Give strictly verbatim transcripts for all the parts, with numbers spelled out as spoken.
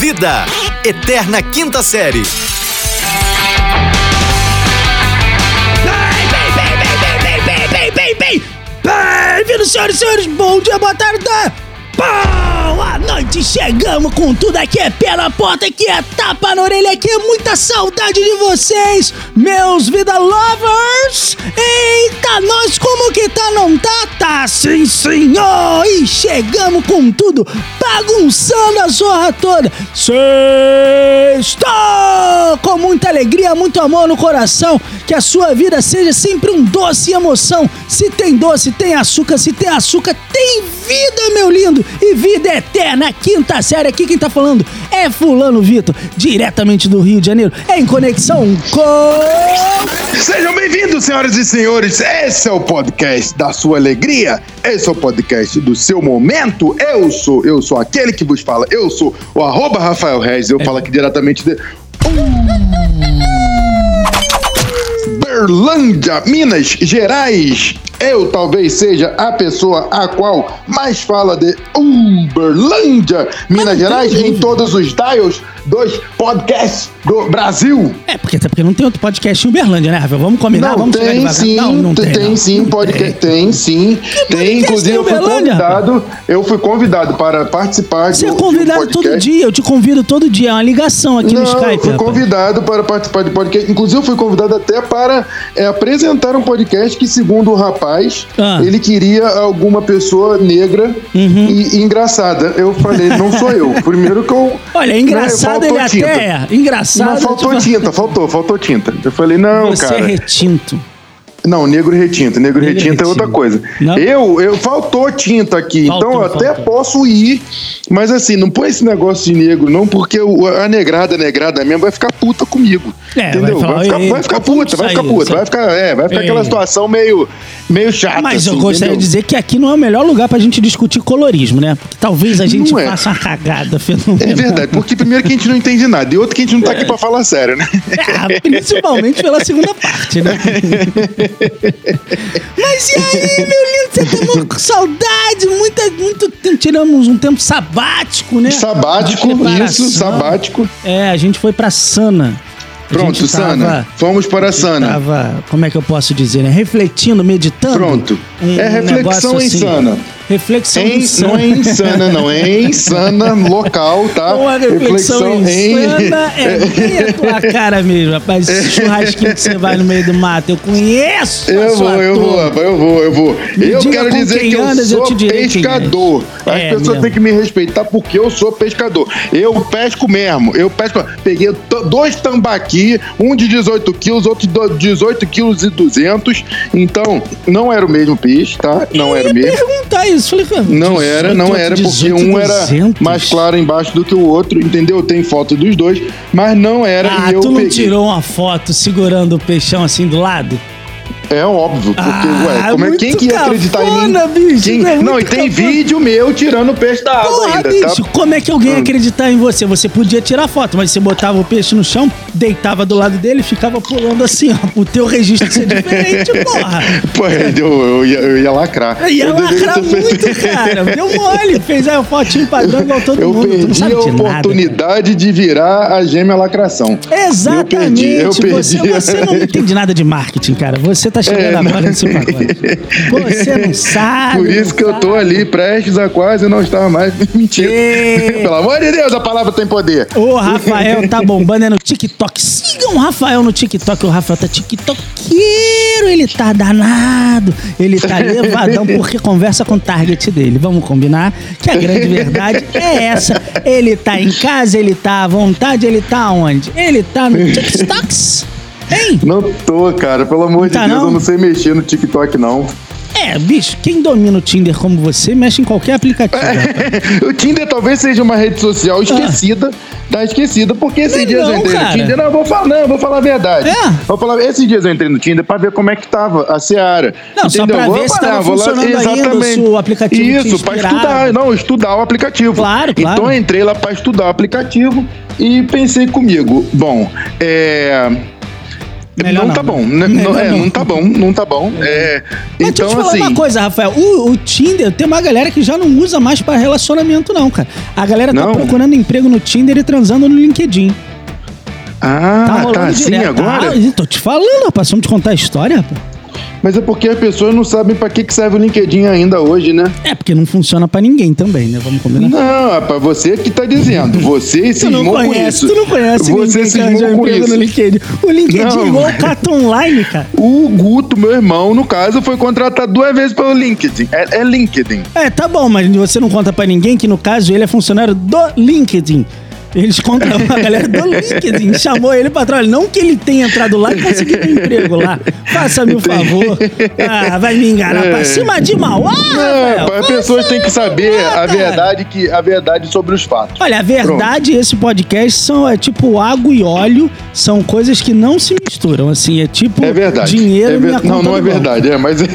Vida, Eterna Quinta Série. Bem-vindos, senhoras e senhores, bom dia, boa tarde, boa noite, chegamos com tudo aqui, é pé na porta, aqui é tapa na orelha, aqui é muita saudade de vocês, meus vida lovers. Eita, nós como que tá, não tá? Tá sim, senhor, e chegamos com tudo, bagunçando a zorra toda. Sextou! Com muita alegria, muito amor no coração, que a sua vida seja sempre um doce e emoção. Se tem doce, tem açúcar, se tem açúcar, tem vida, meu lindo, e vida eterna, quinta série. Aqui quem tá falando é Fulano Vitor, diretamente do Rio de Janeiro, em conexão com... Sejam bem-vindos, senhoras e senhores, esse é o podcast da sua alegria, esse é o podcast do seu momento. Eu sou, eu sou aquele que vos fala, eu sou o arroba Rafael Reis, eu é. falo aqui diretamente de... Berlândia, Minas Gerais. Eu talvez seja a pessoa a qual mais fala de Uberlândia, Minas Gerais, em todos os dials dos podcasts do Brasil. É, porque até porque não tem outro podcast em Uberlândia, né, Rafael? Vamos combinar, não, vamos tem sim, não, não tem, tem não. sim, podcast, tem. tem sim, que tem, inclusive eu fui convidado, eu fui convidado para participar Você do, é convidado de um todo dia, eu te convido todo dia, é uma ligação aqui não, no Skype. Eu fui rapaz. convidado para participar de podcast, inclusive eu fui convidado até para é, apresentar um podcast que, segundo o rapaz, ah. ele queria alguma pessoa negra uhum. e, e engraçada. Eu falei, não sou eu. Primeiro que eu... Olha, engraçado né, ele até é. Engraçado. Não, faltou tinta, faltou, faltou tinta. Eu falei, não, Você cara... Você é retinto. Não, negro retinto. Negro, negro retinto, retinto é outra coisa. Não? Eu, eu... Faltou tinta aqui, faltou, então eu até faltou. posso ir, mas assim, não põe esse negócio de negro, não, porque o, a negrada, a negrada mesmo vai ficar puta comigo. É, entendeu? Vai, falar, vai, ficar, vai ficar puta, vai ficar puta. Vai ficar, é, vai ficar ei. aquela situação meio, meio chata. Mas assim, eu gostaria entendeu? de dizer que aqui não é o melhor lugar pra gente discutir colorismo, né? Porque talvez a gente é. faça uma cagada fenomenal. É verdade, porque primeiro que a gente não entende nada, e outro que a gente não tá aqui pra falar sério, né? É, principalmente pela segunda parte, né? Mas e aí, meu lindo, você tá com saudade, muita, muito tempo, tiramos um tempo sabático, né? Sabático, isso, sabático. É, a gente foi pra Sana. Pronto, Sana, tava, vamos para a Sana. Tava, como é que eu posso dizer, né? Refletindo, meditando. Pronto, um, é reflexão um em assim, Sana. Reflexão em, insana. Não é insana, não. É insana local, tá? Uma reflexão, reflexão insana em... é bem a tua cara mesmo, rapaz. Esse churrasquinho que você vai no meio do mato, eu conheço eu a vou, sua eu vou, rapaz, eu vou, eu vou. Me eu quero dizer que eu andas, sou eu pescador. As é pessoas mesmo. têm que me respeitar porque eu sou pescador. Eu pesco mesmo. Eu pesco. Peguei dois tambaqui, um de dezoito quilos, outro de dezoito quilos e duzentos. Então, não era o mesmo peixe, tá? Não eu era o mesmo. perguntar isso. Falei, não era, não era, porque um era mais claro embaixo do que o outro, entendeu? Tem foto dos dois, mas não era. Ah, e eu tu não peguei. tirou uma foto segurando o peixão assim do lado? É óbvio, porque, ah, ué, como é, quem que ia acreditar cafona, em mim? Bicho, quem... é não, e tem cafona. Vídeo meu tirando o peixe da água. Porra, ainda, bicho, tá? como é que alguém ia acreditar em você? Você podia tirar foto, mas você botava o peixe no chão, deitava do lado dele e ficava pulando assim, ó, o teu registro ser diferente, porra. Pô, eu, eu, ia, eu ia lacrar. Eu ia eu lacrar muito, feito... cara. Deu mole, fez aí o fotinho padrão igual todo eu mundo. Eu perdi a oportunidade nada, de virar a gêmea lacração. Exatamente. Eu perdi, eu perdi. Você, você não entende nada de marketing, cara. Você tá chegando é, agora nesse pacote. Você não sabe. Por isso que sabe. eu tô ali prestes a quase não estar mais mentindo. E... Pelo amor de Deus, a palavra tem poder. O Rafael tá bombando é no TikTok. Sigam o Rafael no TikTok. O Rafael tá tiktokeiro. Ele tá danado. Ele tá levadão porque conversa com o target dele. Vamos combinar que a grande verdade é essa. Ele tá em casa, ele tá à vontade, ele tá onde? Ele tá no TikToks. Hein? Não tô, cara. Pelo amor tá de Deus, não? Eu não sei mexer no TikTok, não. É, bicho, quem domina o Tinder como você, mexe em qualquer aplicativo. É, o Tinder talvez seja uma rede social esquecida, ah. tá esquecida, porque esses não, dias eu entrei cara. no Tinder, não, eu vou falar, não, eu vou falar a verdade. É? Vou falar, esses dias eu entrei no Tinder pra ver como é que tava a Seara. Não, entendeu? Só pra vou ver se parar, tava vou funcionando lá, exatamente. ainda o aplicativo. Isso, pra estudar, não, estudar o aplicativo. Claro, claro. Então eu entrei lá pra estudar o aplicativo e pensei comigo, bom, é... Melhor não tá não, bom. Né? Não, é, não. não tá bom, não tá bom. É, Mas então, deixa eu te falar assim... uma coisa, Rafael. O, o Tinder, tem uma galera que já não usa mais pra relacionamento, não, cara. A galera tá não. procurando emprego no Tinder e transando no LinkedIn. Ah, tá, tá assim direto. Agora? Ah, tô te falando, rapaz. Vamos te contar a história, rapaz. Mas é porque as pessoas não sabem pra que, que serve o LinkedIn ainda hoje, né? É, porque não funciona pra ninguém também, né? Vamos combinar? Não, é pra você que tá dizendo. Você se esmou com isso. Tu não conhece você ninguém se que arranja emprego no LinkedIn. O LinkedIn não, é igual o Cato Online, cara. O Guto, meu irmão, no caso, foi contratado duas vezes pelo LinkedIn. É, é LinkedIn. É, tá bom, mas você não conta pra ninguém que, no caso, ele é funcionário do LinkedIn. Eles contam a galera do LinkedIn, chamou ele pra trás. Não que ele tenha entrado lá e conseguido um emprego lá. Faça-me o favor. Ah, vai me enganar é. pra cima de Mauá. Não, as pessoas têm que saber a verdade, que, a verdade sobre os fatos. Olha, a verdade e esse podcast são é tipo água e óleo. São coisas que não se misturam. Assim, é tipo é verdade. dinheiro é ver... minha Não, conta não é verdade. É, mas...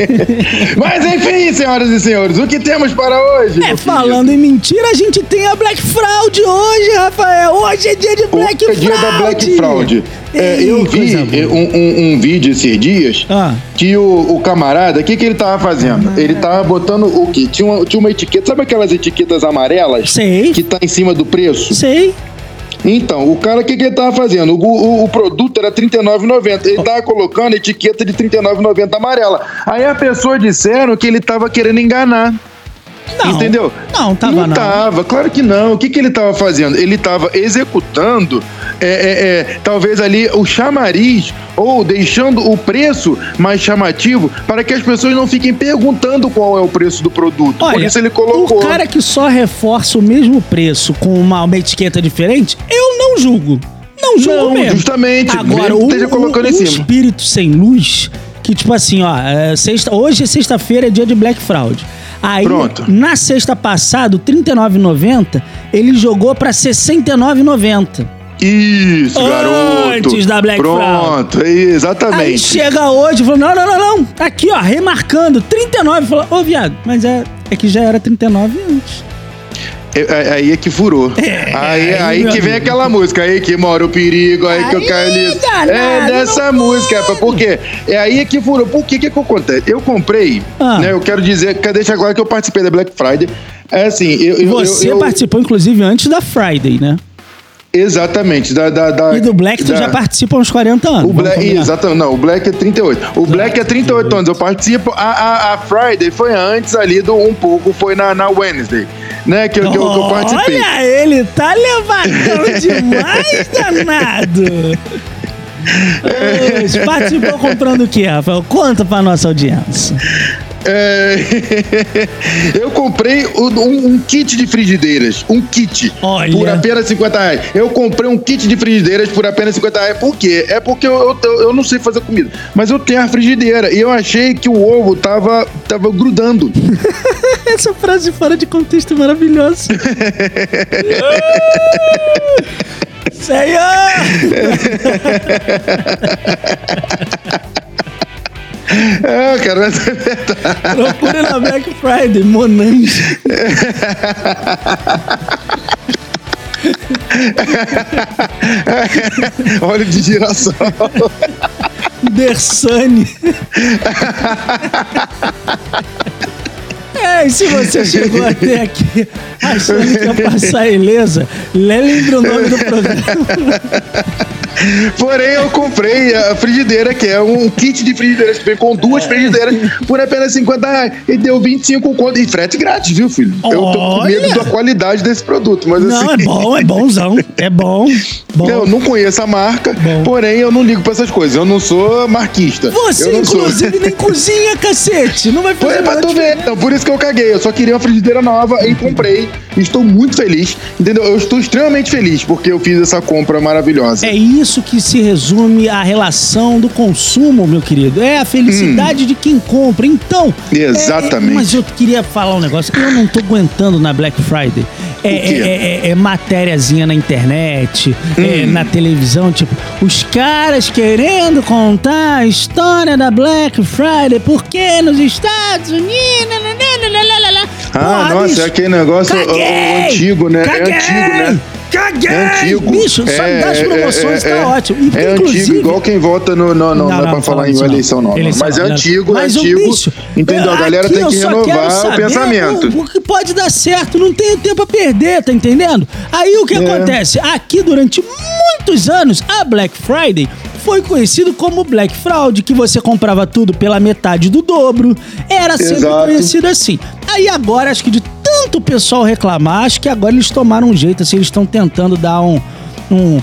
mas enfim, senhoras e senhores, o que temos para hoje? É, falando em mentira, a gente tem a Black Fraud hoje, Rafael. Hoje é dia de Black Fraud. Hoje é dia da Black Fraud. É, eu vi um, um, um vídeo esses dias ah. que o, o camarada, o que, que ele tava fazendo? Ah. Ele tava botando o quê? Tinha uma, tinha uma etiqueta, sabe aquelas etiquetas amarelas? Sei. Que tá em cima do preço? Sei. Então, o cara, o que, que ele tava fazendo? O, o, o produto era trinta e nove reais e noventa centavos. Ele tava colocando etiqueta de trinta e nove reais e noventa centavos amarela. Aí as pessoas disseram que ele tava querendo enganar. Não, entendeu? Não, tava não. Não tava, claro que não. O que, que ele tava fazendo? Ele tava executando, é, é, é, talvez ali, o chamariz, ou deixando o preço mais chamativo para que as pessoas não fiquem perguntando qual é o preço do produto. Olha, por isso ele colocou. O cara que só reforça o mesmo preço com uma, uma etiqueta diferente, eu não julgo. Não julgo não, mesmo. Justamente. Agora, o, esteja colocando o, em o cima. espírito sem luz, que tipo assim, ó, é sexta, hoje é sexta-feira, é dia de Black Fraud. Aí, Pronto. na sexta passada, trinta e nove reais e noventa centavos, ele jogou pra sessenta e nove reais e noventa centavos. Isso, garoto. Antes da Black Pronto, Fraud. Pronto, exatamente. Aí chega hoje e falou, não, não, não, não. Aqui, ó, remarcando, trinta e nove. Falou, ô, viado, mas é, é que já era trinta e nove antes. É, aí é que furou. É, aí aí, aí que amigo. Vem aquela música, aí que mora o perigo, aí, aí que eu caio nisso. É dessa música, pode. Por quê? É aí que furou. Por que que, que acontece? Eu comprei, ah. né? Eu quero dizer, deixa agora que eu participei da Black Friday. É assim, eu... Você eu, eu, participou, inclusive, antes da Friday, né? Exatamente. Da, da, da, e do Black tu da, já participa há uns quarenta anos. O Black, exatamente. Não, o Black é trinta e oito. O Black é trinta e oito anos. Eu participo. A, a, a Friday foi antes ali do um pouco, foi na, na Wednesday. Né, que, eu, que, eu, que eu participei. Olha, ele tá levantando demais, danado. É. Participou comprando o que, Rafael? Conta pra nossa audiência. É... eu comprei um, um kit de frigideiras. Um kit. Olha. Por apenas cinquenta reais. Eu comprei um kit de frigideiras por apenas cinquenta reais. Por quê? É porque eu, eu, eu não sei fazer comida. Mas eu tenho a frigideira. E eu achei que o ovo tava, tava grudando. Essa frase fora de contexto é maravilhosa. Senhor! É, cara, mas é verdade. Procure na Black Friday, Monange. Óleo de girassol. Dersane. É, e se você chegou até aqui achando que ia passar ilesa, lembre o nome do programa. Porém, eu comprei a frigideira, que é um kit de frigideiras, que vem com duas frigideiras por apenas cinquenta reais. E deu vinte e cinco conto. E frete grátis, viu, filho? Olha. Eu tô com medo da qualidade desse produto, mas não, assim... é bom, é bonzão. É bom. bom. Eu não conheço a marca, bom. Porém, eu não ligo pra essas coisas. Eu não sou marquista. Você, eu inclusive, sou... nem cozinha, cacete. Não vai fazer Foi nada. Pra tu ver. Então, por isso que eu caguei. Eu só queria uma frigideira nova e comprei. Estou muito feliz, entendeu? Eu estou extremamente feliz porque eu fiz essa compra maravilhosa. É isso que se resume a relação do consumo, meu querido. É a felicidade hum. de quem compra. Então... Exatamente. É, mas eu queria falar um negócio. Eu não tô aguentando na Black Friday. É, é, é, é matériazinha na internet, hum. é, na televisão, tipo, os caras querendo contar a história da Black Friday, porque nos Estados Unidos... Ah, porra, nossa, bicho, é aquele negócio caguei, antigo, né? Caguei. É antigo, né? Caguei! É antigo. Bicho, só é, das promoções é, tá é, ótimo. E, é antigo, igual quem vota no... no, no não, não, não é pra falar em uma eleição, não. Eleição, mas é não, antigo, mas é antigo. Bicho, entendeu? A galera tem que renovar o pensamento. O, o que pode dar certo, não tem tempo a perder, tá entendendo? Aí o que é. acontece? Aqui, durante muitos anos, a Black Friday foi conhecido como Black Fraud, que você comprava tudo pela metade do dobro. Era sempre Exato. conhecido assim. Aí agora, acho que de tanto pessoal reclamar, acho que agora eles tomaram um jeito, assim, eles estão tentando dar um... um,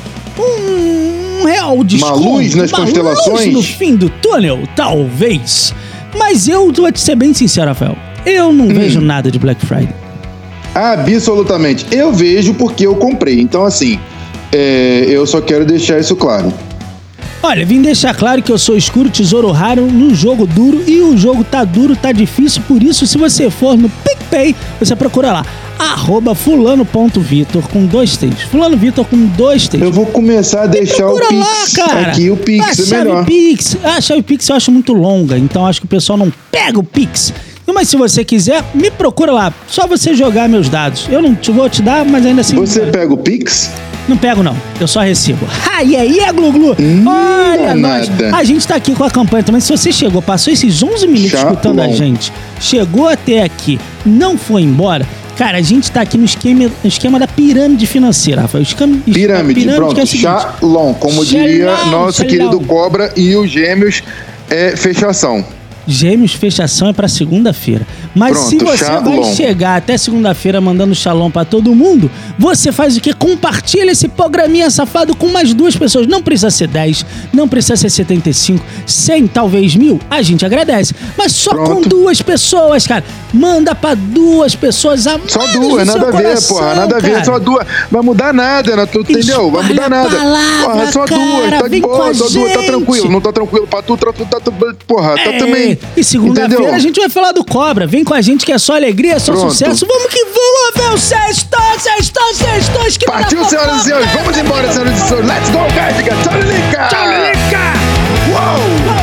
um real desconto. Uma luz nas uma constelações? Luz no fim do túnel, talvez. Mas eu vou te ser bem sincero, Rafael. Eu não hum. vejo nada de Black Friday. Absolutamente. Eu vejo porque eu comprei. Então, assim, é, eu só quero deixar isso claro. Olha, vim deixar claro que eu sou escuro, tesouro raro no jogo duro e o jogo tá duro, tá difícil, por isso se você for no PicPay, você procura lá, arroba fulano.vitor com dois T's. Fulano Vitor com dois T's. Eu vou começar a deixar o Pix lá, cara. Aqui, o Pix a é melhor. Pix, a chave Pix eu acho muito longa, então acho que o pessoal não pega o Pix. Mas se você quiser, me procura lá, só você jogar meus dados. Eu não te vou te dar, mas ainda assim... Você pega o Pix? Não pego, não. Eu só recebo. Ah, e aí, é, Glu-Glu? Hum, Olha, nós. A gente tá aqui com a campanha também. Se você chegou, passou esses onze minutos Chato escutando bom. a gente, chegou até aqui, não foi embora, cara, a gente tá aqui no esquema, no esquema da pirâmide financeira, Rafael. Esquema, pirâmide, pirâmide, pronto. É Shalom, como Shalom, diria nosso Shalom. querido Cobra e os Gêmeos, é fechação. Gêmeos, fechação é pra segunda-feira. Mas Pronto, se você shalom. vai chegar até segunda-feira mandando shalom pra todo mundo, você faz o quê? Compartilha esse programinha safado com mais duas pessoas. Não precisa ser dez, não precisa ser setenta e cinco, cem, talvez mil. A gente agradece. Mas só Pronto. com duas pessoas, cara. Manda pra duas pessoas a Só duas, nada a ver, coração, porra. Nada cara. a ver, só duas. Vai mudar nada, né? Tu, entendeu? Vai mudar nada. Palavra, porra, só cara, duas. Tá de boa, só duas. Tá tranquilo. Não tá tranquilo pra tu, tá, tá, tá, porra, tá é. também. E segunda-feira a gente vai falar do Cobra. Vem com a gente que é só alegria, é só Pronto. sucesso. Vamos que vamos, Rafael. Sextou, sextou, sextou. Partiu, senhoras e senhores. Vamos embora, senhoras e senhores. Let's go, guys. Tchau, Lilica. Tchau, Lilica. Uou.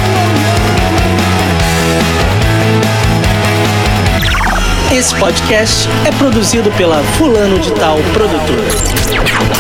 Esse podcast é produzido pela Fulano de Tal Produtora.